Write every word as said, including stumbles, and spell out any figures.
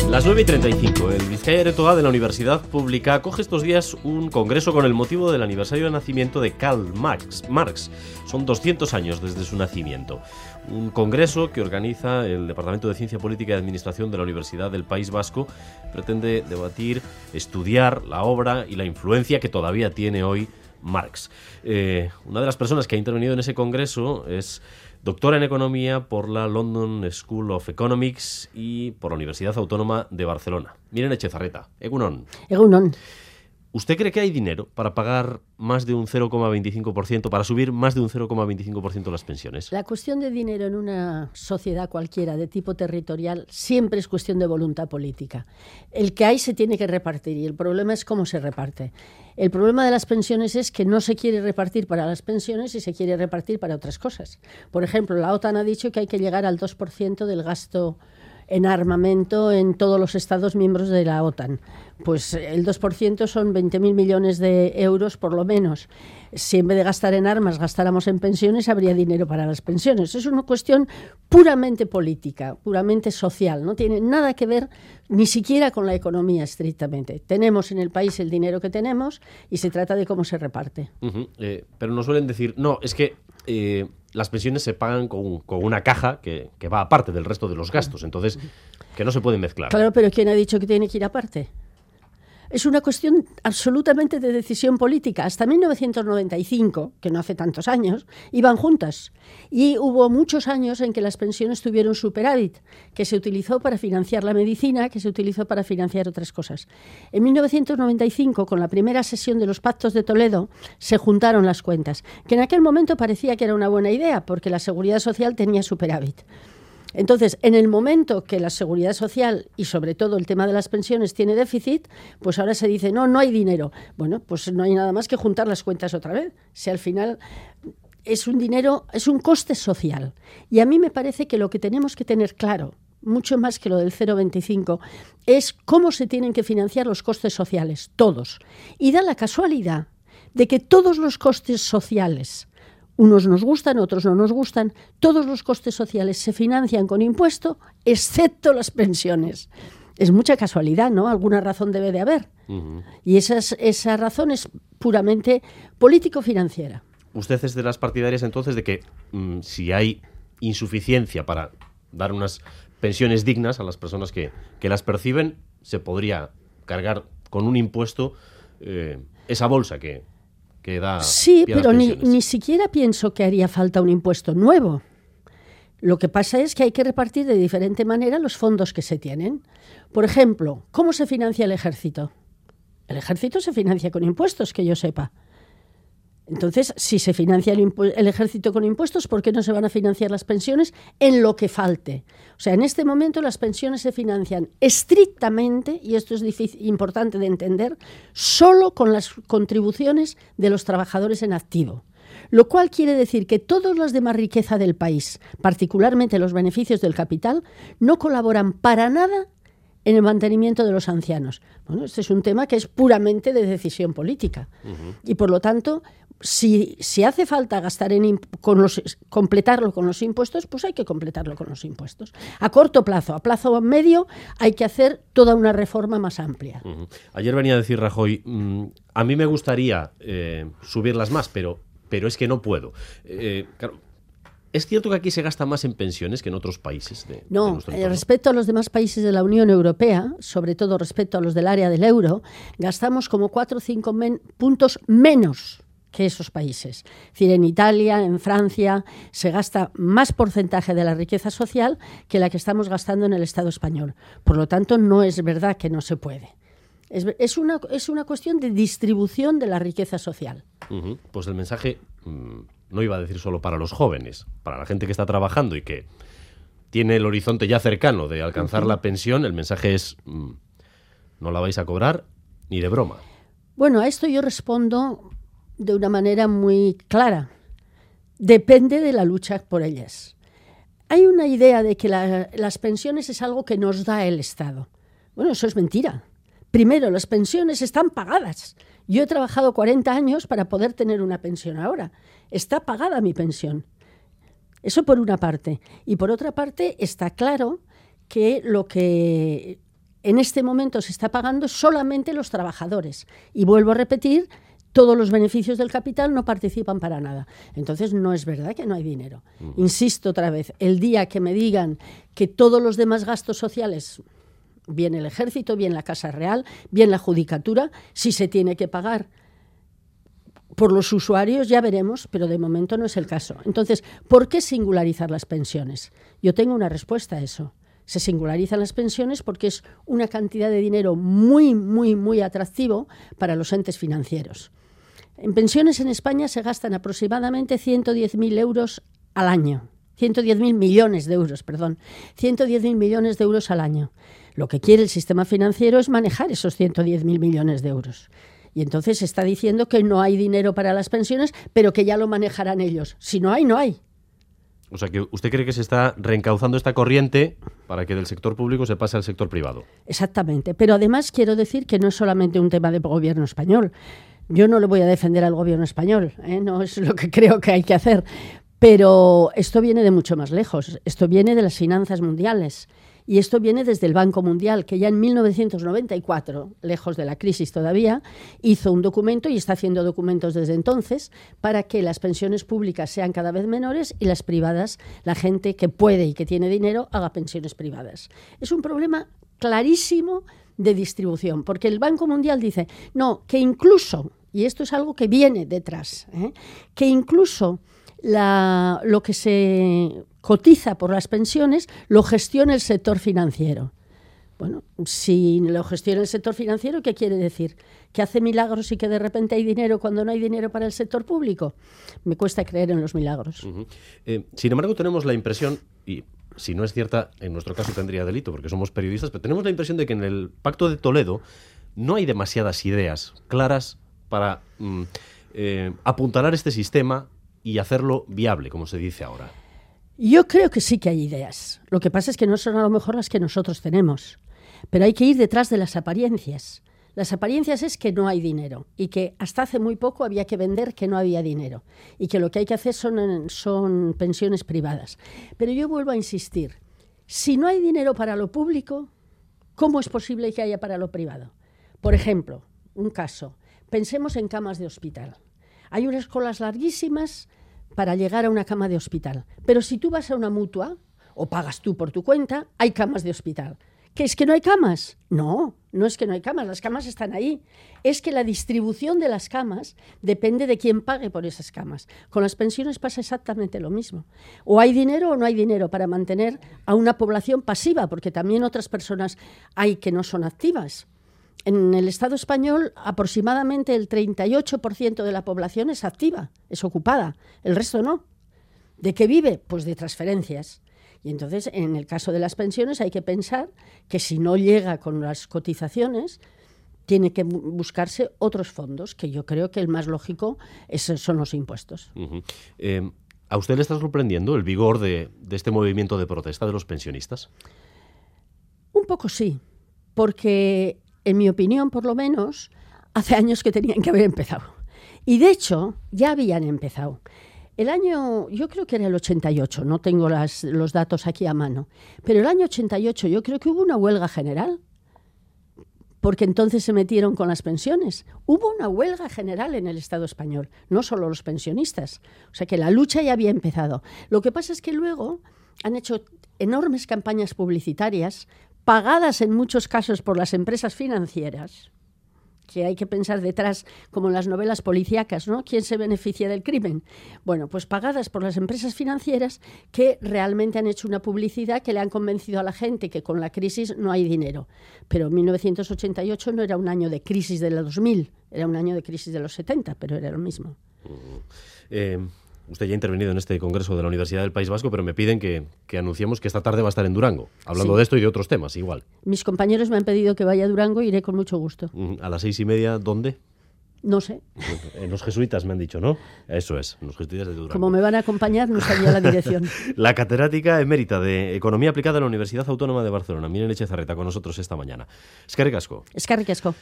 Las nueve y treinta y cinco, el Bizkaia Aretoa de la Universidad Pública acoge estos días un congreso con el motivo del aniversario de nacimiento de Karl Marx. Marx. Son doscientos años desde su nacimiento. Un congreso que organiza el Departamento de Ciencia Política y Administración de la Universidad del País Vasco pretende debatir, estudiar la obra y la influencia que todavía tiene hoy Marx. Eh, una de las personas que ha intervenido en ese congreso es doctora en Economía por la London School of Economics y por la Universidad Autónoma de Barcelona. Miren Echezarreta, Egunon. Egunon. ¿Usted cree que hay dinero para pagar más de un cero coma veinticinco por ciento, para subir más de un cero coma veinticinco por ciento las pensiones? La cuestión de dinero en una sociedad cualquiera de tipo territorial siempre es cuestión de voluntad política. El que hay se tiene que repartir y el problema es cómo se reparte. El problema de las pensiones es que no se quiere repartir para las pensiones y se quiere repartir para otras cosas. Por ejemplo, la OTAN ha dicho que hay que llegar al dos por ciento del gasto en armamento en todos los Estados miembros de la OTAN. Pues el dos por ciento son veinte mil millones de euros por lo menos. Si en vez de gastar en armas gastáramos en pensiones, habría dinero para las pensiones. Es una cuestión puramente política, puramente social. No tiene nada que ver ni siquiera con la economía estrictamente. Tenemos en el país el dinero que tenemos y se trata de cómo se reparte. Uh-huh. eh, pero nos suelen decir, no, es que Eh, las pensiones se pagan con, con una caja que, que va aparte del resto de los gastos, entonces que no se pueden mezclar. Claro, pero ¿quién ha dicho que tiene que ir aparte? Es una cuestión absolutamente de decisión política. Hasta mil novecientos noventa y cinco, que no hace tantos años, iban juntas. Y hubo muchos años en que las pensiones tuvieron superávit, que se utilizó para financiar la medicina, que se utilizó para financiar otras cosas. En mil novecientos noventa y cinco, con la primera sesión de los Pactos de Toledo, se juntaron las cuentas, que en aquel momento parecía que era una buena idea, porque la Seguridad Social tenía superávit. Entonces, en el momento que la seguridad social y sobre todo el tema de las pensiones tiene déficit, pues ahora se dice, no, no hay dinero. Bueno, pues no hay nada más que juntar las cuentas otra vez. Si al final es un dinero, es un coste social. Y a mí me parece que lo que tenemos que tener claro, mucho más que lo del cero coma veinticinco, es cómo se tienen que financiar los costes sociales, todos. Y da la casualidad de que todos los costes sociales, unos nos gustan, otros no nos gustan, todos los costes sociales se financian con impuesto, excepto las pensiones. Es mucha casualidad, ¿no? Alguna razón debe de haber. Uh-huh. Y esas, esa razón es puramente político-financiera. ¿Usted es de las partidarias entonces de que mmm, si hay insuficiencia para dar unas pensiones dignas a las personas que, que las perciben, se podría cargar con un impuesto eh, esa bolsa que... que da sí, pero ni, ni siquiera pienso que haría falta un impuesto nuevo. Lo que pasa es que hay que repartir de diferente manera los fondos que se tienen. Por ejemplo, ¿cómo se financia el ejército? El ejército se financia con impuestos, que yo sepa. Entonces, si se financia el, impu- el ejército con impuestos, ¿por qué no se van a financiar las pensiones en lo que falte? O sea, en este momento las pensiones se financian estrictamente, y esto es difícil, importante de entender, solo con las contribuciones de los trabajadores en activo. Lo cual quiere decir que todas las demás riqueza del país, particularmente los beneficios del capital, no colaboran para nada en el mantenimiento de los ancianos. Bueno, este es un tema que es puramente de decisión política. Uh-huh. Y por lo tanto, si, si hace falta gastar en imp- con los, completarlo con los impuestos, pues hay que completarlo con los impuestos. A corto plazo, a plazo medio, hay que hacer toda una reforma más amplia. Uh-huh. Ayer venía a decir Rajoy, mmm, a mí me gustaría eh, subirlas más, pero, pero es que no puedo. Eh, claro, ¿es cierto que aquí se gasta más en pensiones que en otros países? De, no, de nuestro entorno? Respecto a los demás países de la Unión Europea, sobre todo respecto a los del área del euro, gastamos como cuatro o cinco men- puntos menos que esos países. Es decir, en Italia, en Francia, se gasta más porcentaje de la riqueza social que la que estamos gastando en el Estado español. Por lo tanto, no es verdad que no se puede. Es, es, una, es una cuestión de distribución de la riqueza social. Uh-huh. Pues el mensaje... Mmm... no iba a decir solo para los jóvenes, para la gente que está trabajando y que tiene el horizonte ya cercano de alcanzar uh-huh. la pensión, el mensaje es, mmm, no la vais a cobrar ni de broma. Bueno, a esto yo respondo de una manera muy clara. Depende de la lucha por ellas. Hay una idea de que la, las pensiones es algo que nos da el Estado. Bueno, eso es mentira. Primero, las pensiones están pagadas. Yo he trabajado cuarenta años para poder tener una pensión ahora. Está pagada mi pensión. Eso por una parte. Y por otra parte, está claro que lo que en este momento se está pagando solamente los trabajadores. Y vuelvo a repetir, todos los beneficios del capital no participan para nada. Entonces, no es verdad que no hay dinero. Uh-huh. Insisto otra vez, el día que me digan que todos los demás gastos sociales, bien el ejército, bien la Casa Real, bien la judicatura, si se tiene que pagar por los usuarios, ya veremos, pero de momento no es el caso. Entonces, ¿por qué singularizar las pensiones? Yo tengo una respuesta a eso. Se singularizan las pensiones porque es una cantidad de dinero muy, muy, muy atractivo para los entes financieros. En pensiones en España se gastan aproximadamente ciento diez mil euros al año. ciento diez mil millones de euros, perdón. ciento diez mil millones de euros al año. Lo que quiere el sistema financiero es manejar esos ciento diez mil millones de euros. Y entonces se está diciendo que no hay dinero para las pensiones, pero que ya lo manejarán ellos. Si no hay, no hay. O sea, que usted cree que se está reencauzando esta corriente para que del sector público se pase al sector privado. Exactamente. Pero además quiero decir que no es solamente un tema del gobierno español. Yo no le voy a defender al gobierno español, ¿eh? No es lo que creo que hay que hacer. Pero esto viene de mucho más lejos. Esto viene de las finanzas mundiales. Y esto viene desde el Banco Mundial, que ya en mil novecientos noventa y cuatro, lejos de la crisis todavía, hizo un documento y está haciendo documentos desde entonces para que las pensiones públicas sean cada vez menores y las privadas, la gente que puede y que tiene dinero, haga pensiones privadas. Es un problema clarísimo de distribución, porque el Banco Mundial dice, no, que incluso, y esto es algo que viene detrás, ¿eh? que incluso la, lo que se cotiza por las pensiones lo gestiona el sector financiero. Bueno, si lo gestiona el sector financiero, ¿qué quiere decir? ¿Que hace milagros y que de repente hay dinero cuando no hay dinero para el sector público? Me cuesta creer en los milagros. Uh-huh. Eh, sin embargo, tenemos la impresión, y si no es cierta, en nuestro caso tendría delito porque somos periodistas, pero tenemos la impresión de que en el Pacto de Toledo no hay demasiadas ideas claras para mm, eh, apuntalar este sistema y hacerlo viable, como se dice ahora. Yo creo que sí que hay ideas. Lo que pasa es que no son a lo mejor las que nosotros tenemos. Pero hay que ir detrás de las apariencias. Las apariencias es que no hay dinero y que hasta hace muy poco había que vender que no había dinero y que lo que hay que hacer son, son pensiones privadas. Pero yo vuelvo a insistir. Si no hay dinero para lo público, ¿cómo es posible que haya para lo privado? Por ejemplo, un caso. Pensemos en camas de hospital. Hay unas colas larguísimas para llegar a una cama de hospital. Pero si tú vas a una mutua, o pagas tú por tu cuenta, hay camas de hospital. ¿Qué es que no hay camas? No, no es que no hay camas, las camas están ahí. Es que la distribución de las camas depende de quién pague por esas camas. Con las pensiones pasa exactamente lo mismo. O hay dinero o no hay dinero para mantener a una población pasiva, porque también otras personas hay que no son activas. En el Estado español, aproximadamente el treinta y ocho por ciento de la población es activa, es ocupada, el resto no. ¿De qué vive? Pues de transferencias. Y entonces, en el caso de las pensiones, hay que pensar que si no llega con las cotizaciones, tiene que buscarse otros fondos, que yo creo que el más lógico es, son los impuestos. Uh-huh. Eh, ¿A usted le está sorprendiendo el vigor de, de este movimiento de protesta de los pensionistas? Un poco sí, porque en mi opinión, por lo menos, hace años que tenían que haber empezado. Y de hecho, ya habían empezado. El año, yo creo que era el ochenta y ocho, no tengo las, los datos aquí a mano, pero el año ochenta y ocho yo creo que hubo una huelga general, porque entonces se metieron con las pensiones. Hubo una huelga general en el Estado español, no solo los pensionistas. O sea que la lucha ya había empezado. Lo que pasa es que luego han hecho enormes campañas publicitarias pagadas en muchos casos por las empresas financieras, que hay que pensar detrás, como en las novelas policíacas, ¿no? ¿Quién se beneficia del crimen? Bueno, pues pagadas por las empresas financieras que realmente han hecho una publicidad que le han convencido a la gente que con la crisis no hay dinero. Pero mil novecientos ochenta y ocho no era un año de crisis de los dos mil, era un año de crisis de los setenta, pero era lo mismo. Uh, eh... Usted ya ha intervenido en este congreso de la Universidad del País Vasco, pero me piden que, que anunciemos que esta tarde va a estar en Durango, hablando sí. de esto y de otros temas, igual. Mis compañeros me han pedido que vaya a Durango y iré con mucho gusto. ¿A las seis y media dónde? No sé. En los jesuitas me han dicho, ¿no? Eso es, en los jesuitas de Durango. Como me van a acompañar, no sabía la dirección. La catedrática emérita de Economía Aplicada de la Universidad Autónoma de Barcelona, Miren Echezarreta, con nosotros esta mañana. Eskerrik asko. Eskerrik asko.